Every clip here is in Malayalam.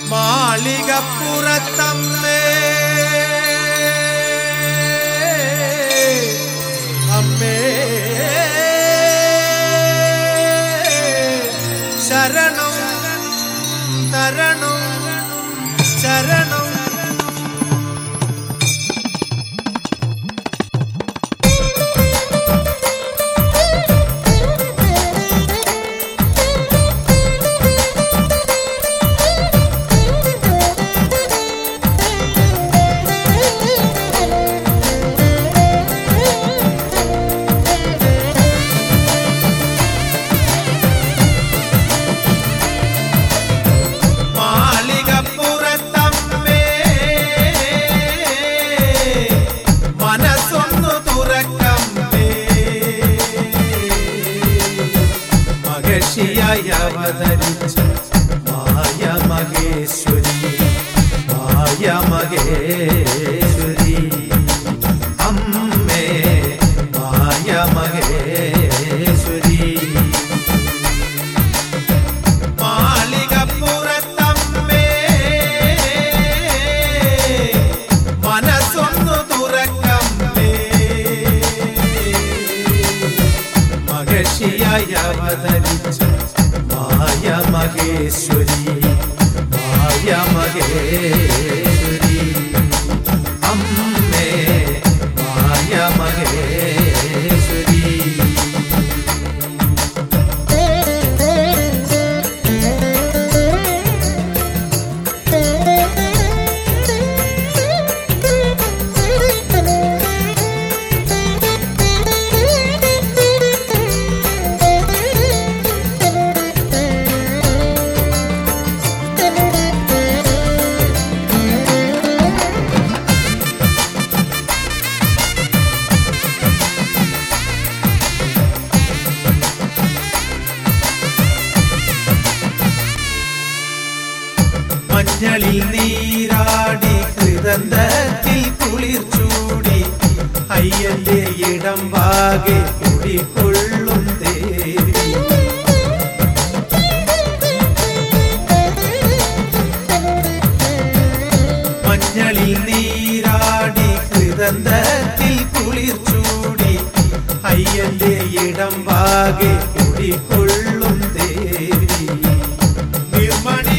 മാളികപ്പുറത്തമ്മേ അമ്മേ ശരണം തരണം ശരണം. അവതരിച്ച മായ മഹേശ്വരി മായ മഹേശ്വരി അമ്മേ മായ മഹേശ്വരി. മാളികപ്പുറത്തമ്മേ മനസ്സൊന്നു തുറക്കമ്മേ മഹർഷിയായി അവതരിച്ച മായ മഹേശ്വരി മായ മഹേശ്വരി അമ്മേ മായ മഹേശ്വരി. മഞ്ഞളിൽ നീരാടി കൃതന്തത്തിൽ കുളിർ ചൂടി അയ്യന്റെ ഇടം വാകെ കുടികൊള്ളും ദേവി. മഞ്ഞളിൽ നീരാടി കൃതന്തത്തിൽ കുളിർ ചൂടി അയ്യന്റെ ഇടം വാകെ കുടികൊള്ളും ദേവി. നിർമ്മണി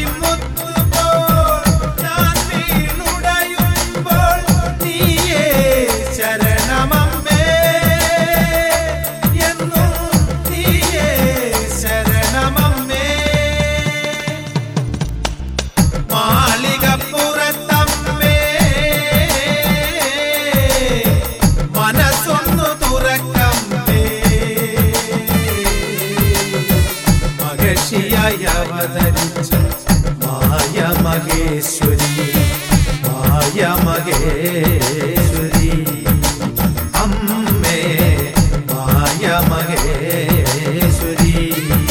അവതരിച്ച മായ മഹേശ്വരി മായ മഹേശ്വരി അമ്മേ മായ മഹേശ്വരി.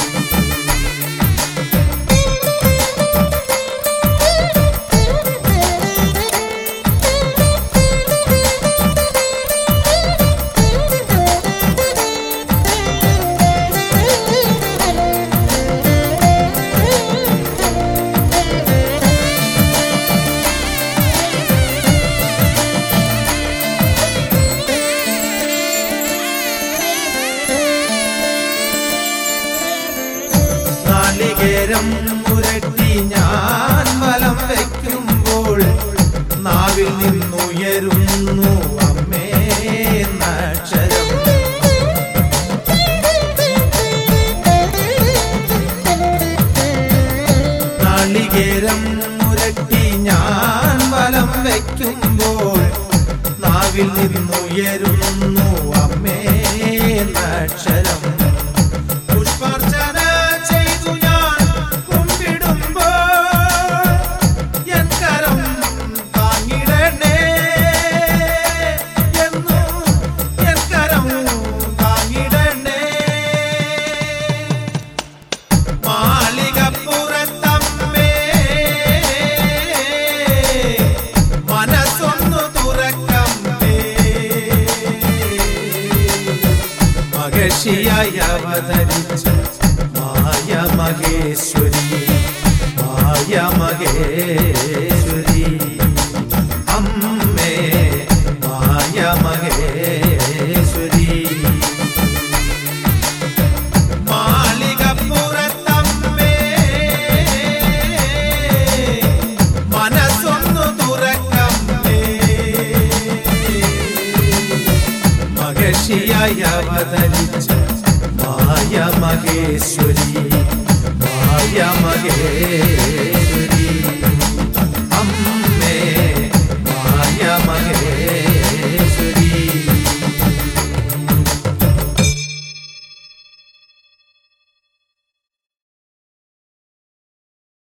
നാളികേരം പുരട്ടി ഞാൻ വലം വയ്ക്കുമ്പോൾ നാവിൽ നിന്നുയരുന്നു അമ്മേ അക്ഷരം. നാളികേരം പുരട്ടി ഞാൻ വലം വയ്ക്കുമ്പോൾ നാവിൽ നിന്നുയരുന്നു അമ്മേ അക്ഷരം. പുഷ്പാർച്ചന ചെയ്തു ഞാൻ കുമ്പിടുമ്പോൾ എൻ കരം താങ്ങിടണേ എന്നും എൻ കരം താങ്ങിടണേ. മാളികപ്പുറത്തമ്മേ മനസ്സൊന്നു തുറക്കമ്മേ മഹർഷിയായി അവതരിച്ച മായ മഹേശ്വരി മായ മഹേശ്വരി അമ്മേ മായ മഹേശ്വരി മാളികപ്പുറത്തമ്മേ മനസ്സൊന്നു തുറക്കമ്മേ മഹർഷിയായി അവതരിച്ച മായ മഹേശ്വരി മായ മഹേശ്വരി